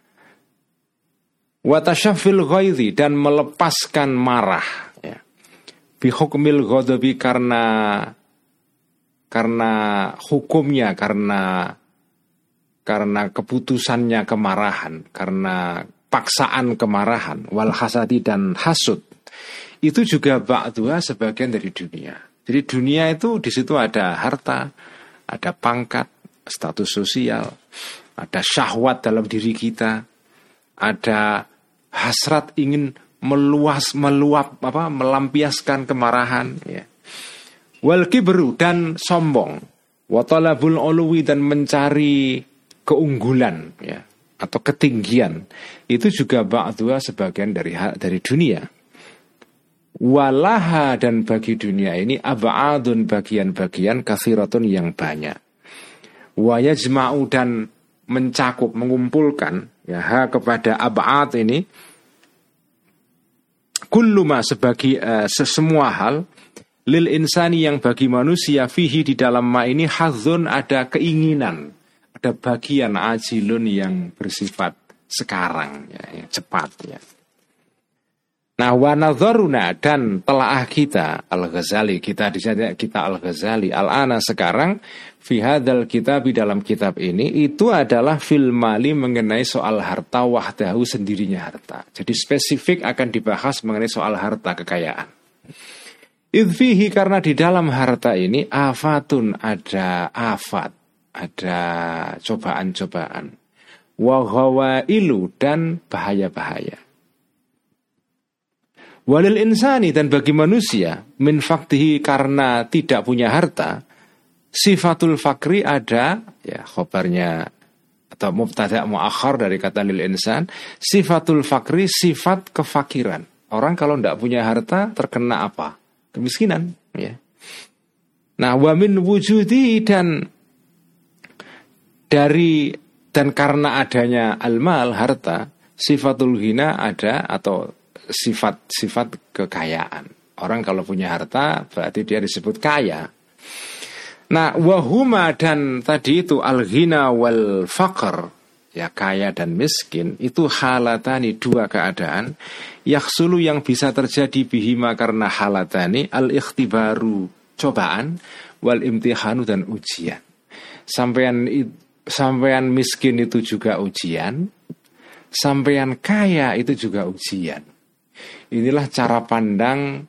Speaker 1: Wa tashaffil ghaidhi dan melepaskan marah ya. Bi hukmil ghadabi karena karena hukumnya karena karena keputusannya kemarahan, karena paksaan kemarahan, wal hasadi dan hasud. Itu juga ba'duha sebagian dari dunia. Jadi dunia itu di situ ada harta, ada pangkat, status sosial, ada syahwat dalam diri kita, ada hasrat ingin meluas, meluap, apa, melampiaskan kemarahan, ya. Wal kibru dan sombong, wa talabul uluwi dan mencari keunggulan, ya, atau ketinggian, itu juga ba'duha sebagian dari dari dunia. Walaha dan bagi dunia ini ab'adun bagian-bagian kathiratun yang banyak. Wa yajma'u dan mencakup, mengumpulkan ya ha kepada ab'ad ini kulluma sebagi uh, sesemua hal lil insani yang bagi manusia fihi di dalam ma ini hadzun ada keinginan, ada bagian ajilun yang bersifat sekarang ya, yang cepat ya. Nah, wa nadharuna dan telaah kita Al-Ghazali, kita di sana kita Al-Ghazali al-ana sekarang fi hadzal kitab di dalam kitab ini itu adalah fil mali mengenai soal harta wahdahu sendirinya harta. Jadi spesifik akan dibahas mengenai soal harta kekayaan. Idfihi karena di dalam harta ini afatun ada afat, ada cobaan-cobaan. Wa ghawailu dan bahaya-bahaya. Walil insani dan bagi manusia min faktihi karena tidak punya harta sifatul fakri ada ya khobarnya atau mubtada muakhar dari kata lil insan sifatul fakri sifat kefakiran. Orang kalau tidak punya harta terkena apa? Kemiskinan ya. Nah wa min wujudi dan dari dan karena adanya almal harta sifatul ghina ada atau sifat-sifat kekayaan. Orang kalau punya harta berarti dia disebut kaya. Nah, wahuma dan tadi itu al-ghina wal faqr, ya kaya dan miskin, itu halatani dua keadaan yaksulu yang bisa terjadi bihima karena halatani al-ikhtibaru cobaan wal imtihanu dan ujian. Sampean sampean miskin itu juga ujian, sampean kaya itu juga ujian. Inilah cara pandang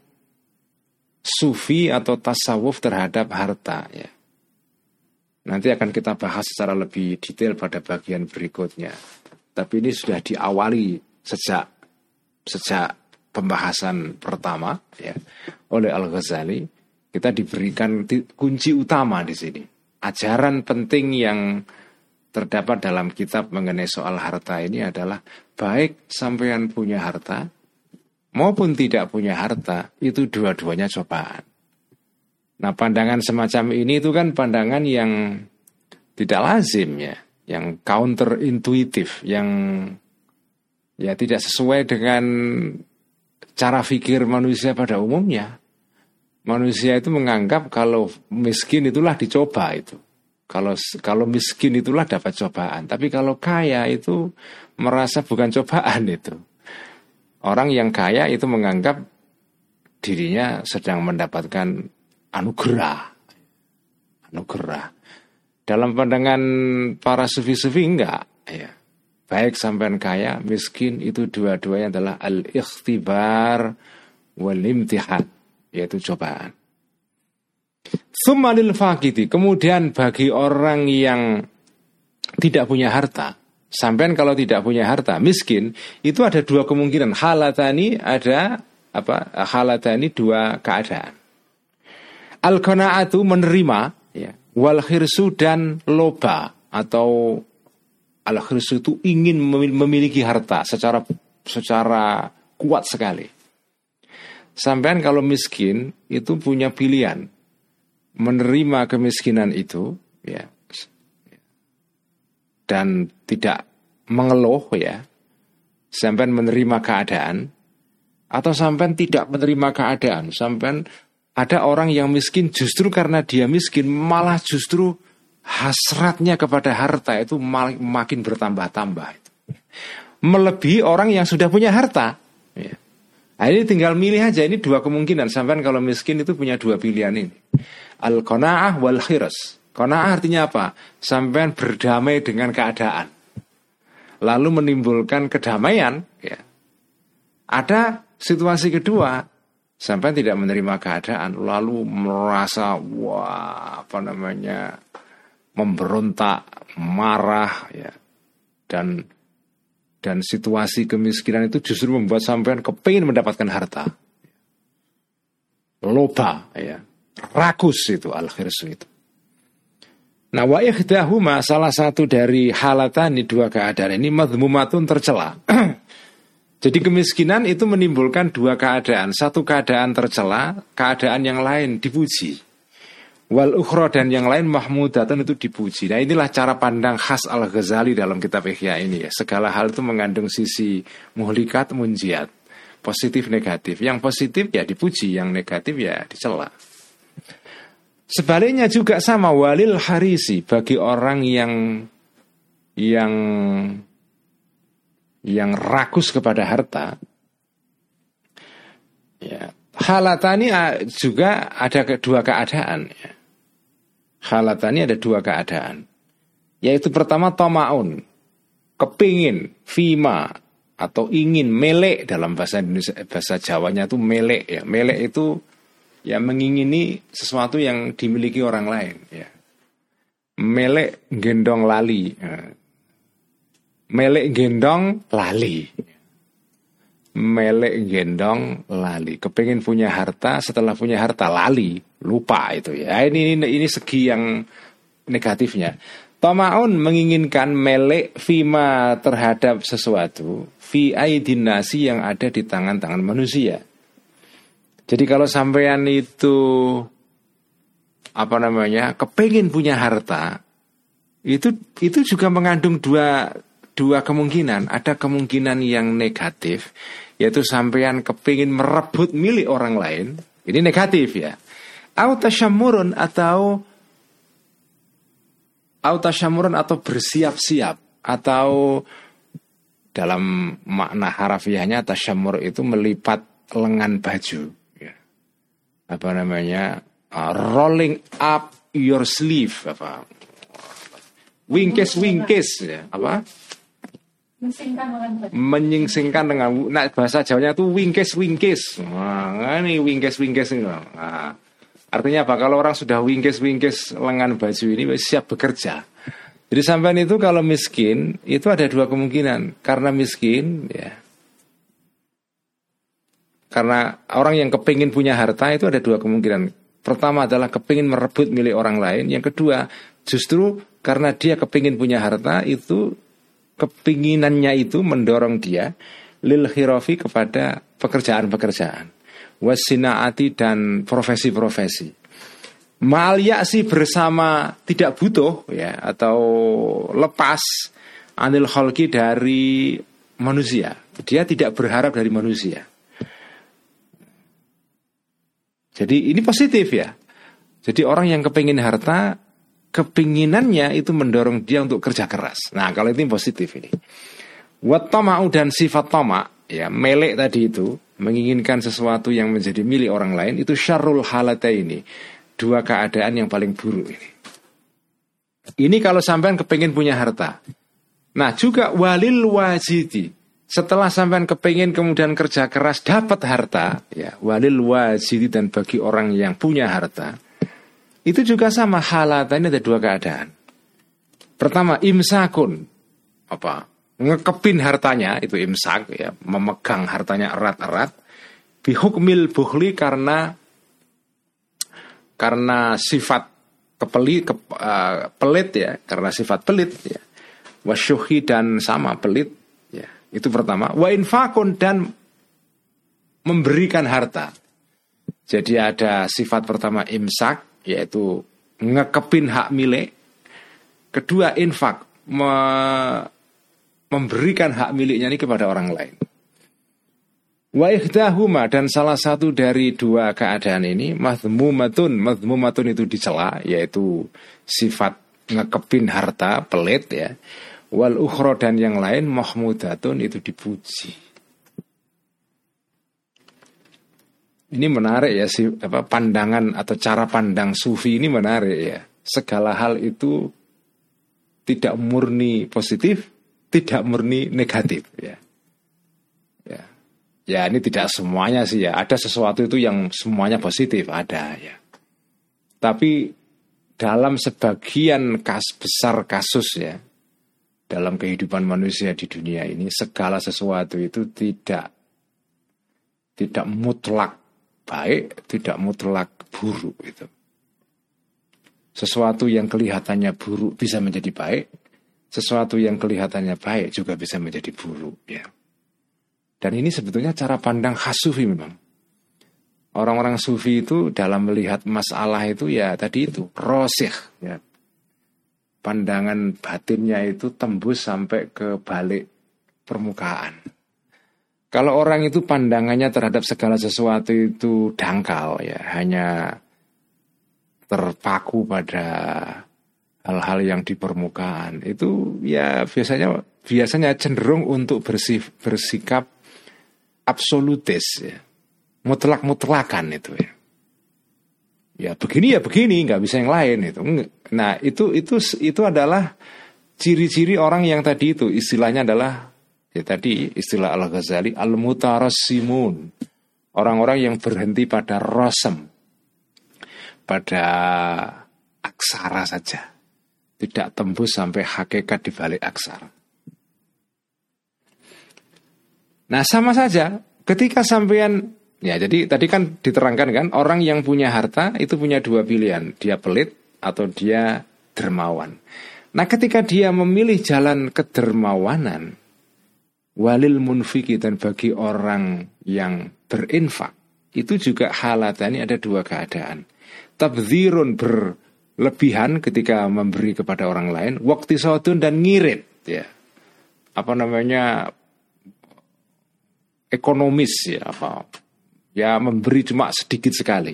Speaker 1: sufi atau tasawuf terhadap harta ya. Nanti akan kita bahas secara lebih detail pada bagian berikutnya. Tapi ini sudah diawali sejak sejak pembahasan pertama ya oleh Al-Ghazali. Kita diberikan kunci utama di sini. Ajaran penting yang terdapat dalam kitab mengenai soal harta ini adalah baik sampean punya harta maupun tidak punya harta, itu dua-duanya cobaan. Nah pandangan semacam ini itu kan pandangan yang tidak lazim ya, yang counterintuitif, yang ya tidak sesuai dengan cara pikir manusia pada umumnya. Manusia itu menganggap kalau miskin itulah dicoba itu. Kalau kalau miskin itulah dapat cobaan, tapi kalau kaya itu merasa bukan cobaan itu. Orang yang kaya itu menganggap dirinya sedang mendapatkan anugerah. Anugerah. Dalam pandangan para sufi-sufi enggak. Ya. Baik sampean kaya, miskin itu dua-duanya adalah al-ikhtibar wal imtihan, yaitu cobaan. Tsumma lil faqidi, kemudian bagi orang yang tidak punya harta, sampean kalau tidak punya harta, miskin, itu ada dua kemungkinan. Halatani ada apa? Halatani dua keadaan. Al-qanaatu menerima, ya, wal khirsu dan loba atau al-khirsu itu ingin memiliki harta secara secara kuat sekali. sampean kalau miskin itu punya pilihan, menerima kemiskinan itu ya, dan tidak mengeluh ya, sampean menerima keadaan, atau sampean tidak menerima keadaan. Sampean, ada orang yang miskin justru karena dia miskin malah justru hasratnya kepada harta itu makin bertambah-tambah, melebihi orang yang sudah punya harta ya. Nah, ini tinggal milih aja, ini dua kemungkinan. Sampean kalau miskin itu punya dua pilihan ini, al-qanaah wal khiras. Qanaah artinya apa? Sampean berdamai dengan keadaan, lalu menimbulkan kedamaian ya. Ada situasi kedua, sampai tidak menerima keadaan, lalu merasa wah apa namanya memberontak, marah ya, dan dan situasi kemiskinan itu justru membuat sampean kepingin mendapatkan harta, loba ya, rakus itu al-khirsu itu. Nah, wa ikhdahuma, salah satu dari halatani, dua keadaan ini, madhmumatun, tercela. Jadi kemiskinan itu menimbulkan dua keadaan. Satu keadaan tercela, keadaan yang lain dipuji. Wal ukhra, dan yang lain mahmudatun, itu dipuji. Nah, inilah cara pandang khas Al-Ghazali dalam kitab Ihya ini ya. Segala hal itu mengandung sisi muhlikat munjiat, positif negatif. Yang positif ya dipuji, yang negatif ya dicela. Sebaliknya juga sama, walil harisi, bagi orang yang yang yang rakus kepada harta ya, halatani juga ada kedua keadaan ya. Halatani ada dua keadaan, yaitu pertama tomaun, kepingin, fima atau ingin, melek dalam bahasa Indonesia, bahasa Jawanya itu melek ya. Melek itu ya mengingini sesuatu yang dimiliki orang lain ya. Melek gendong lali ya. Melek gendong lali, melek gendong lali, kepingin punya harta, setelah punya harta lali, lupa itu ya. Ini ini, ini segi yang negatifnya. Tamaun, menginginkan, melek fima, terhadap sesuatu, fi aidin nasi, yang ada di tangan-tangan manusia. Jadi kalau sampean itu apa namanya, kepingin punya harta, itu itu juga mengandung dua Dua kemungkinan. Ada kemungkinan yang negatif, yaitu sampean kepingin merebut milik orang lain. Ini negatif ya. Au tasyamurun, atau au tasyamurun, atau bersiap-siap, atau dalam makna harafiahnya tasyamur itu melipat lengan baju ya. Apa namanya, uh, rolling up your sleeve, apa, wingkes-wingkes ya, apa, menyingsingkan dengan, nah bahasa Jawanya tuh wingkes-wingkes. Nah, ini wingkes-wingkes ini. Nah, artinya apa? Kalau orang sudah wingkes-wingkes lengan baju ini siap bekerja. Jadi sampean itu kalau miskin itu ada dua kemungkinan. Karena miskin ya, karena orang yang kepingin punya harta itu ada dua kemungkinan. Pertama adalah kepingin merebut milik orang lain. Yang kedua justru karena dia kepingin punya harta, itu kepinginannya itu mendorong dia lil khirafi, kepada pekerjaan-pekerjaan, wasinaati, dan profesi-profesi. Ma'al ya'si, bersama tidak butuh ya, atau lepas, anil khalqi, dari manusia. Dia tidak berharap dari manusia. Jadi ini positif ya. Jadi orang yang kepingin harta, kepinginannya itu mendorong dia untuk kerja keras. Nah, kalau itu positif ini. Wat tama'u, dan sifat tama' ya, melek tadi itu, menginginkan sesuatu yang menjadi milik orang lain, itu syarrul halataini, dua keadaan yang paling buruk ini. Ini kalau sampean kepingin punya harta. Nah, juga walil wajidi, setelah sampean kepingin kemudian kerja keras dapat harta ya, walil wajidi, dan bagi orang yang punya harta itu juga sama, halatan, ada dua keadaan. Pertama, imsakun, apa, ngekepin hartanya, itu imsak ya, memegang hartanya erat-erat, bihukmil bukhli, karena karena sifat kepeli, ke, uh, pelit ya, karena sifat pelit ya, wasyuhi, dan sama pelit ya. Itu pertama. Wa infakun, dan memberikan harta Jadi ada sifat pertama imsak, yaitu ngekepin hak milik. Kedua infak, me- memberikan hak miliknya ini kepada orang lain. Wa ikhdahuma, dan salah satu dari dua keadaan ini madhmumatun, madhmumatun itu dicela, yaitu sifat ngekepin harta, pelit ya. Wal ukhra, dan yang lain mahmudatun, itu dipuji. Ini menarik ya, si apa pandangan atau cara pandang sufi ini menarik ya. Segala hal itu tidak murni positif, tidak murni negatif ya. Ya. Ya ini tidak semuanya sih ya. Ada sesuatu itu yang semuanya positif, ada ya. Tapi dalam sebagian kas besar kasus ya, dalam kehidupan manusia di dunia ini, segala sesuatu itu tidak tidak mutlak baik, tidak mutlak buruk itu. Sesuatu yang kelihatannya buruk bisa menjadi baik, sesuatu yang kelihatannya baik juga bisa menjadi buruk ya. Dan ini sebetulnya cara pandang khas sufi memang. Orang-orang sufi itu dalam melihat masalah itu ya tadi itu rosih ya. Pandangan batinnya itu tembus sampai ke balik permukaan. Kalau orang itu pandangannya terhadap segala sesuatu itu dangkal ya, hanya terpaku pada hal-hal yang di permukaan, itu ya biasanya biasanya cenderung untuk bersif, bersikap absolutis ya. Mutlak-mutlakan itu ya. Ya begini ya begini, nggak bisa yang lain itu. Nah itu itu itu adalah ciri-ciri orang yang tadi itu istilahnya adalah ya tadi istilah Al-Ghazali al-mutarassimun, orang-orang yang berhenti pada rosem, pada aksara saja, tidak tembus sampai hakikat di balik aksara. Nah sama saja ketika sampean ya, jadi tadi kan diterangkan kan, orang yang punya harta itu punya dua pilihan, dia pelit atau dia dermawan. Nah ketika dia memilih jalan kedermawanan, walil munfiki, dan bagi orang yang berinfak, itu juga halatani, ada dua keadaan. Tabdzirun, berlebihan ketika memberi kepada orang lain, waqtisadun, dan ngirit ya. Apa namanya, ekonomis ya, apa ya, memberi cuma sedikit sekali,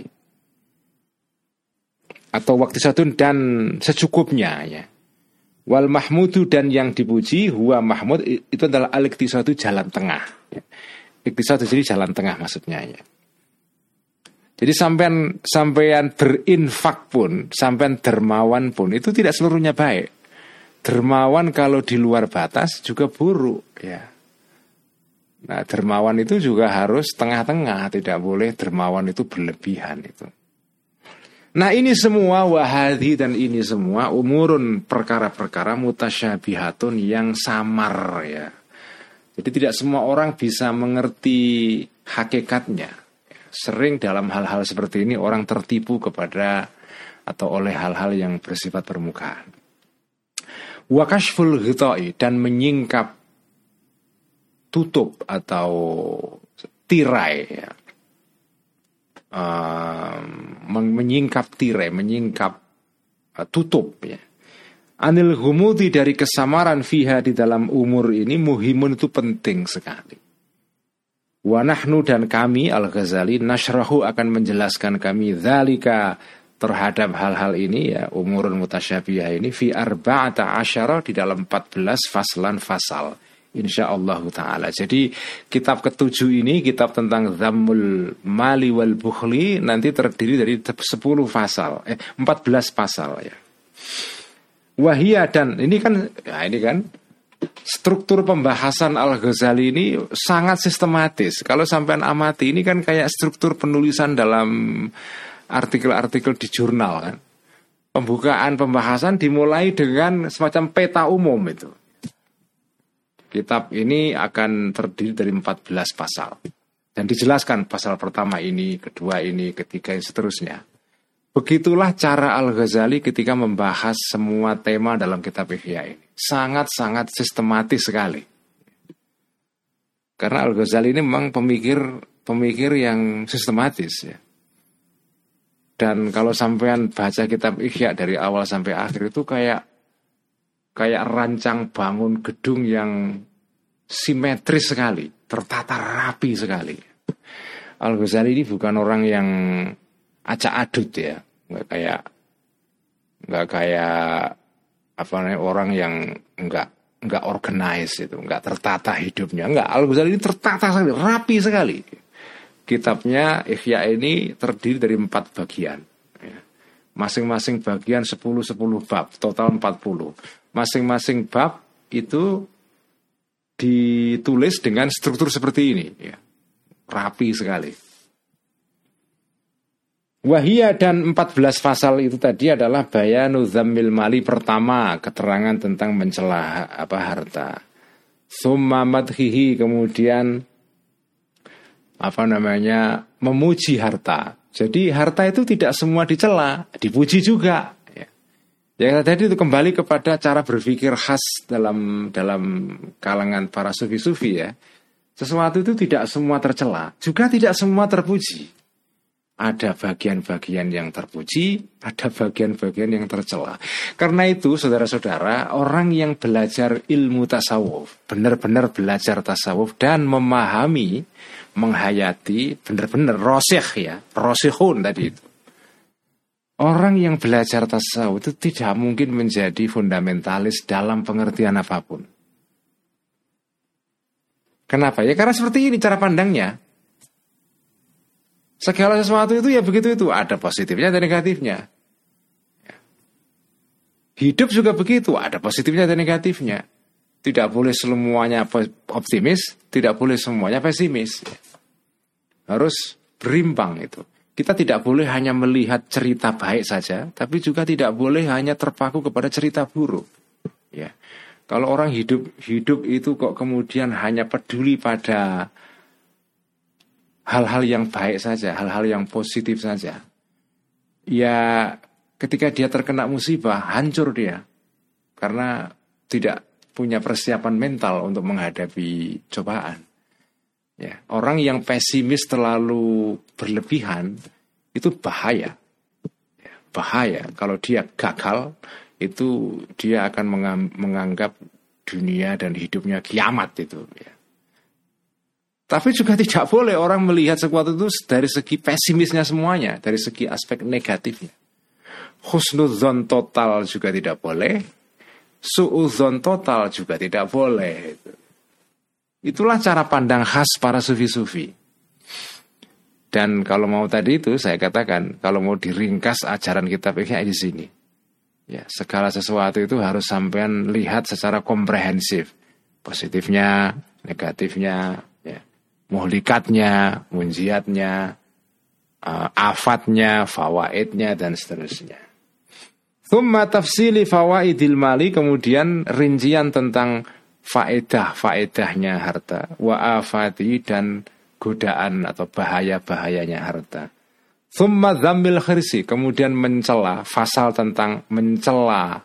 Speaker 1: atau waktu satu dan secukupnya ya. Wal mahmudu, dan yang dipuji, huwa mahmud, itu adalah al-iktisadu, jalan tengah ya. Iktisadu jadi jalan tengah maksudnya ya. Jadi sampean sampean berinfak pun, sampean dermawan pun, itu tidak seluruhnya baik. Dermawan kalau di luar batas juga buruk ya. Nah dermawan itu juga harus tengah-tengah, tidak boleh dermawan itu berlebihan itu. Nah ini semua wahadi, dan ini semua umurun, perkara-perkara mutasyabihatun, yang samar ya. Jadi tidak semua orang bisa mengerti hakikatnya. Sering dalam hal-hal seperti ini orang tertipu kepada atau oleh hal-hal yang bersifat permukaan. Wa kashful ghita'i, dan menyingkap tutup atau tirai ya. Uh, menyingkap tirai, menyingkap uh, tutup ya. Anil humudi, dari kesamaran, fiha, di dalam umur ini, muhimun, itu penting sekali. Wa nahnu, dan kami Al-Ghazali, nasyrahu, akan menjelaskan kami, dzalika, terhadap hal-hal ini ya, umurun mutasyabihah ini, fi arba'ata asyara, di dalam empat belas faslan fasal, insyaallah ta'ala. Jadi kitab ketujuh ini, kitab tentang Dhammul Mali wal Bukhli, nanti terdiri dari sepuluh pasal, eh empat belas pasal ya. Wahia, dan ini kan ya ini kan struktur pembahasan Al-Ghazali ini sangat sistematis. Kalau sampean amati, ini kan kayak struktur penulisan dalam artikel-artikel di jurnal kan. Pembukaan pembahasan dimulai dengan semacam peta umum itu. Kitab ini akan terdiri dari empat belas pasal. Dan dijelaskan pasal pertama ini, kedua ini, ketiga, dan seterusnya. Begitulah cara Al-Ghazali ketika membahas semua tema dalam kitab Ihya ini. Sangat-sangat sistematis sekali. Karena Al-Ghazali ini memang pemikir pemikir yang sistematis ya. Dan kalau sampean baca kitab Ihya dari awal sampai akhir itu kayak kayak rancang bangun gedung yang simetris sekali, tertata rapi sekali. Al-Ghazali ini bukan orang yang acak adut ya, nggak kayak nggak kayak apa namanya orang yang nggak nggak organize itu, nggak tertata hidupnya. Nggak, Al-Ghazali ini tertata sekali, rapi sekali. Kitabnya Ihya ini terdiri dari empat bagian. Masing-masing bagian sepuluh sepuluh bab, total empat puluh. Masing-masing bab itu ditulis dengan struktur seperti ini, ya. Rapi sekali. Wahia dan empat belas pasal itu tadi adalah bayanu dzammil mali, pertama keterangan tentang mencela apa harta. Summa madhihi, kemudian apa namanya memuji harta. Jadi harta itu tidak semua dicela, dipuji juga. Ya, ya tadi itu kembali kepada cara berpikir khas dalam dalam kalangan para sufi-sufi ya. Sesuatu itu tidak semua tercela, juga tidak semua terpuji. Ada bagian-bagian yang terpuji, ada bagian-bagian yang tercela. Karena itu, saudara-saudara, orang yang belajar ilmu tasawuf, benar-benar belajar tasawuf dan memahami, menghayati, benar-benar rosyikh ya, rosyikhun tadi itu. Orang yang belajar tasawuf itu tidak mungkin menjadi fundamentalis dalam pengertian apapun. Kenapa? Ya karena seperti ini cara pandangnya. Segala sesuatu itu ya begitu itu. Ada positifnya dan negatifnya. Hidup juga begitu. Ada positifnya dan negatifnya. Tidak boleh semuanya optimis, tidak boleh semuanya pesimis. Harus berimbang itu. Kita tidak boleh hanya melihat cerita baik saja, tapi juga tidak boleh hanya terpaku kepada cerita buruk. Ya. Kalau orang hidup hidup itu kok kemudian hanya peduli pada hal-hal yang baik saja, hal-hal yang positif saja, ya ketika dia terkena musibah hancur dia karena tidak punya persiapan mental untuk menghadapi cobaan. Ya, orang yang pesimis terlalu berlebihan itu bahaya. Ya, bahaya kalau dia gagal. Itu dia akan menganggap dunia dan hidupnya kiamat itu ya. Tapi juga tidak boleh orang melihat sesuatu itu dari segi pesimisnya semuanya, dari segi aspek negatifnya. Husnudzon total juga tidak boleh, suudzon total juga tidak boleh. Itulah cara pandang khas para sufi-sufi. Dan kalau mau tadi itu saya katakan, kalau mau diringkas ajaran kitab Ihya di sini. Ya, segala sesuatu itu harus sampean lihat secara komprehensif, positifnya, negatifnya, ya, muhlikatnya, munjiatnya, uh, afatnya, fawaidnya dan seterusnya. Tsumma tafsili fawaidil mali, kemudian rincian tentang faedah-faedahnya harta, wa afati dan godaan atau bahaya-bahayanya harta. Tsumma dzammil khirsi, kemudian mencela, pasal tentang mencela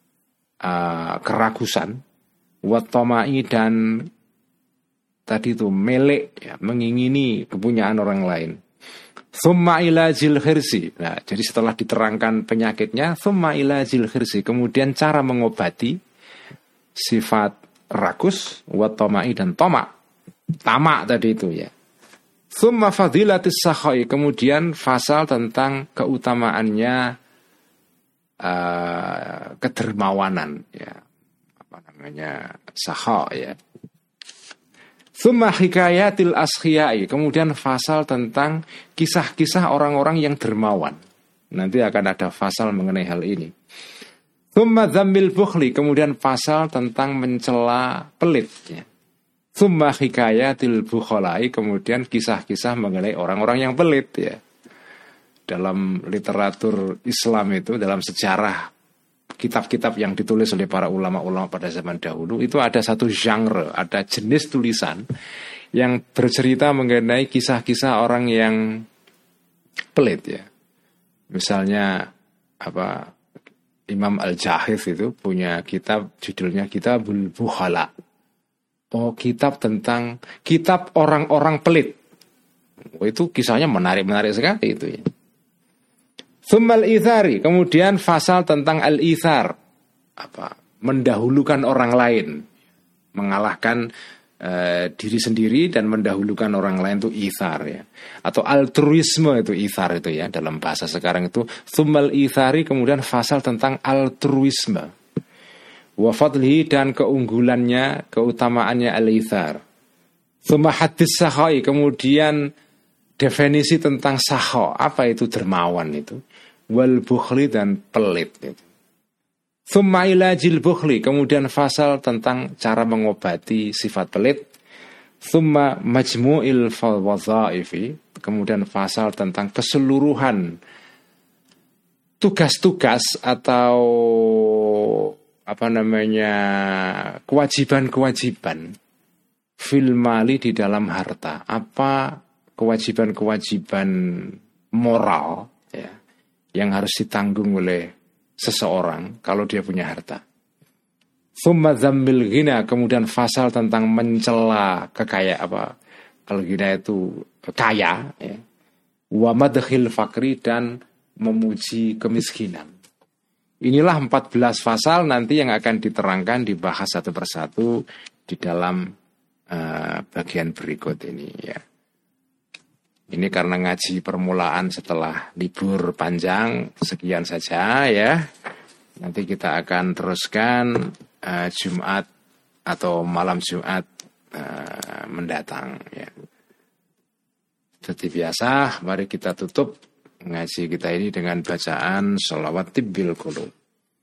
Speaker 1: uh, keragusan, wattomai dan tadi itu melek, ya, mengingini kepunyaan orang lain. Tsumma ilajil khirsi, nah jadi setelah diterangkan penyakitnya, tsumma ilajil khirsi, kemudian cara mengobati sifat ragus, wattomai dan tomak, tamak tadi itu ya. Tsumma fadilatis sakhai, kemudian fasal tentang keutamaannya uh, kedermawanan ya, apa namanya sakha ya. Tsumma hikayatil askhiyai, kemudian fasal tentang kisah-kisah orang-orang yang dermawan. Nanti akan ada fasal mengenai hal ini. Tsumma dzammil bukhli, kemudian fasal tentang mencela pelit ya. Tsumma hikayatil bukhalai, kemudian kisah-kisah mengenai orang-orang yang pelit ya. Dalam literatur Islam itu, dalam sejarah kitab-kitab yang ditulis oleh para ulama-ulama pada zaman dahulu, itu ada satu genre, ada jenis tulisan yang bercerita mengenai kisah-kisah orang yang pelit ya. Misalnya apa, Imam Al-Jahiz itu punya kitab judulnya Kitabul Bukhala. Oh, kitab tentang kitab orang-orang pelit. Oh, itu kisahnya menarik-menarik sekali itu ya. Tsummal itsari, kemudian fasal tentang al-itsar, apa? Mendahulukan orang lain, mengalahkan uh, diri sendiri dan mendahulukan orang lain itu itsar ya. Atau altruisme itu itsar itu ya dalam bahasa sekarang itu. Tsummal itsari, kemudian fasal tentang altruisme. Wa fadlihi, dan keunggulannya, keutamaannya al-itsar. Tsumma hadis sakhai, kemudian definisi tentang sakho, apa itu dermawan itu, wal bukhli, dan pelit itu. Tsumma ilajil bukhli, kemudian fasal tentang cara mengobati sifat pelit. Tsumma majmu'il wadhaifi, kemudian fasal tentang keseluruhan tugas-tugas atau apa namanya kewajiban-kewajiban fil mali, di dalam harta. Apa kewajiban-kewajiban moral ya yang harus ditanggung oleh seseorang kalau dia punya harta. Tsumma dzammil ghina, kemudian fasal tentang mencela kekayaan, apa kalau ghina itu kaya ya. Wa madkhil fakri, dan memuji kemiskinan. Inilah empat belas fasal nanti yang akan diterangkan, dibahas satu persatu di dalam uh, bagian berikut ini ya. Ini karena ngaji permulaan setelah libur panjang, sekian saja ya. Nanti kita akan teruskan uh, Jumat atau malam Jumat uh, mendatang ya. Seperti biasa, mari kita tutup ngaji kita ini dengan bacaan sholawat tibbil qulub.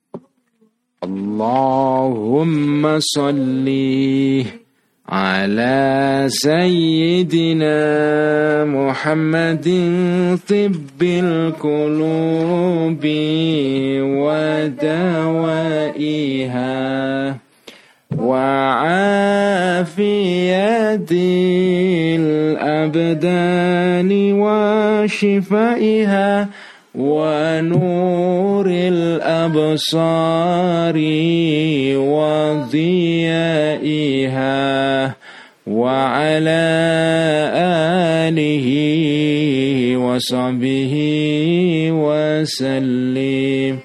Speaker 1: Allahumma sholli ala sayyidina Muhammadin tibbil qulubi wa dawaiha wa afiyatil abdani wa shifaiha wa nuril absari wa dhiyaiha wa ala alihi wa sahbihi wa sallim.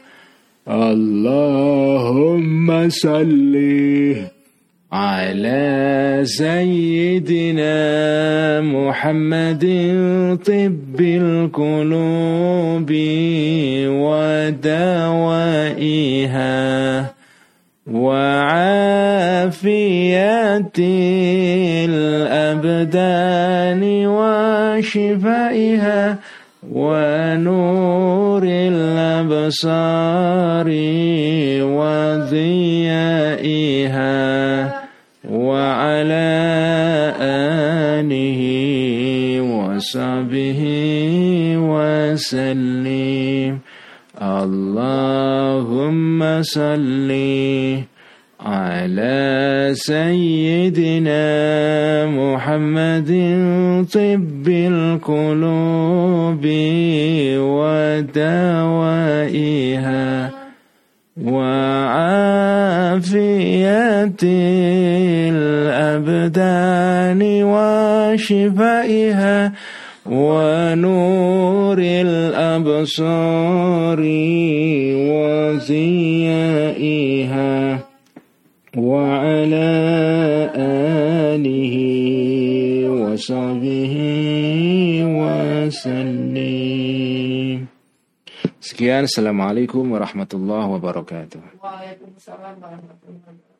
Speaker 1: Allahumma salli ala sayyidina Muhammadin tibbil qulubi wa dawaiha wa afiyatil abdani wa shifaiha wa nuril absari wa dhiyaiha wa ala alihi wa sahbihi wa sallim. Allahumma salli ala sayyidina Muhammadin tibbil qulubi wa dawaiha wa afiyatil abdani wa shifaiha wa nuril absari wa dhiyaiha wa ala alihi wa sahbihi wa sallim. Sekian, assalamualaikum warahmatullahi wabarakatuh. Waalaikumsalam warahmatullahi wabarakatuh.